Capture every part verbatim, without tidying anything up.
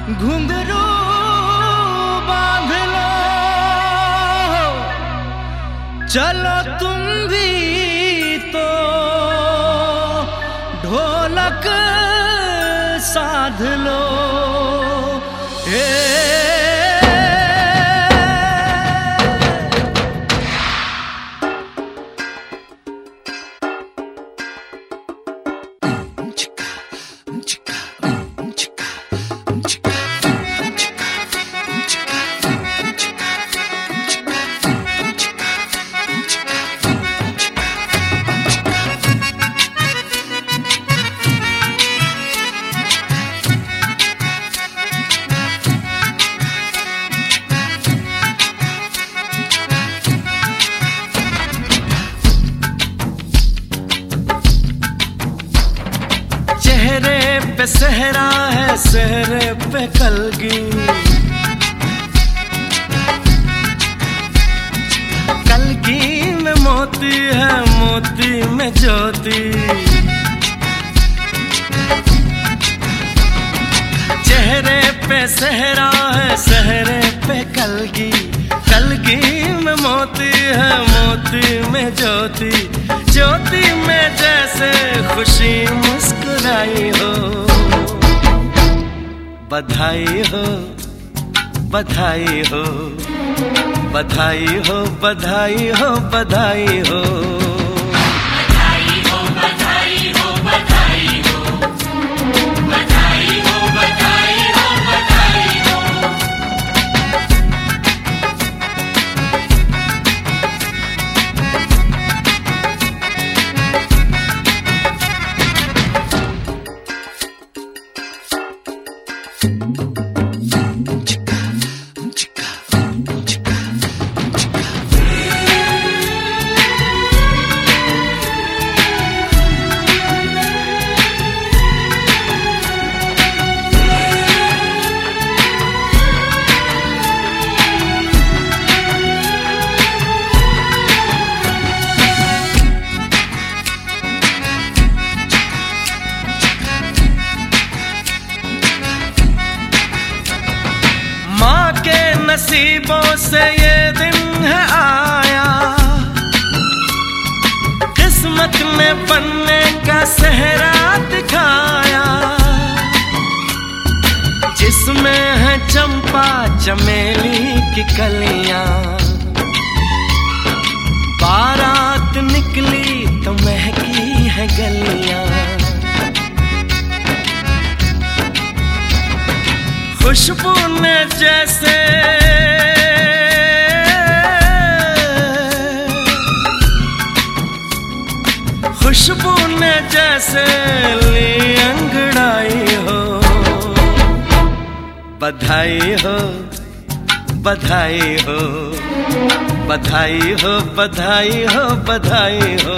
घुंघरू बांध लो, चलो तुम भी तो ढोलक साध लो। हे चेहरे पे सहरा है, सहरे पे कलगी, कलगी में मोती है, मोती में ज्योति। चेहरे पे सहरा है, सहरे पे कलगी, कलगी में मोती है, मोती में ज्योति। ज्योति में जैसे खुशी मुस्कुराई हो, बधाई हो बधाई हो बधाई हो बधाई हो बधाई हो। नसीबों से ये दिन है आया, किस्मत ने बनने का सेहरा दिखाया, जिसमें है चंपा चमेली की कलियां। बारात निकली तो महकी है गलियां, खुशबू ने जैसे खुशबू ने जैसे ली अंगड़ाई हो, बधाई हो बधाई हो बधाई हो बधाई हो बधाई हो।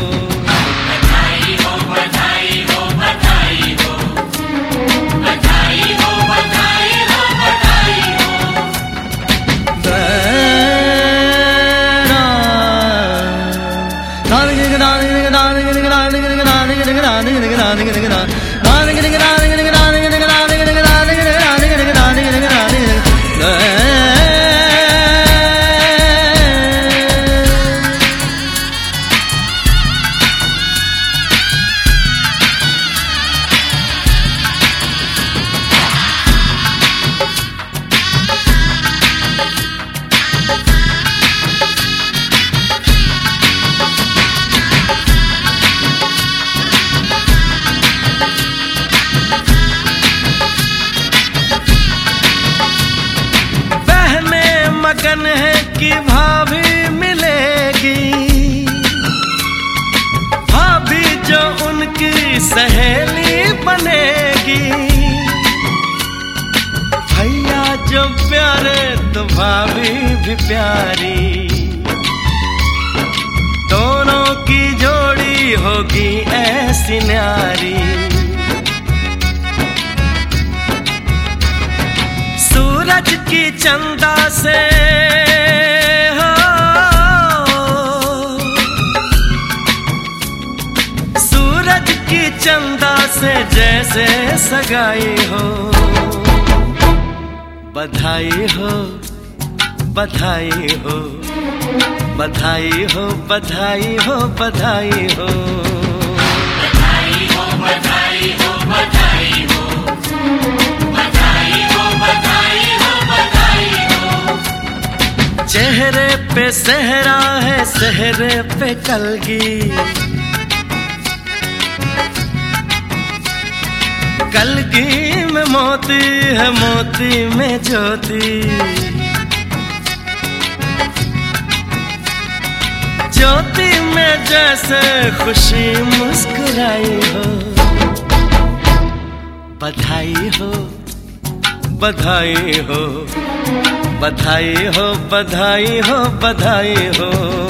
मगन है कि भाभी मिलेगी, भाभी जो उनकी सहेली बनेगी। भैया जो प्यारे तो भाभी भी प्यारी, दोनों की जोड़ी होगी ऐसी न्यारी। सूरज की चंदा से हो, सूरज की चंदा से जैसे सगाई हो, बधाई हो बधाई हो बधाई हो बधाई हो बधाई हो बधाई हो बधाई हो बधाई हो बधाई हो बधाई हो बधाई हो। चेहरे पे सेहरा है सेहरे पे कलगी, कलगी में मोती है मोती में ज्योति, ज्योति में जैसे खुशी मुस्कुराई हो। बधाई हो बधाई हो बधाई हो बधाई हो बधाई हो।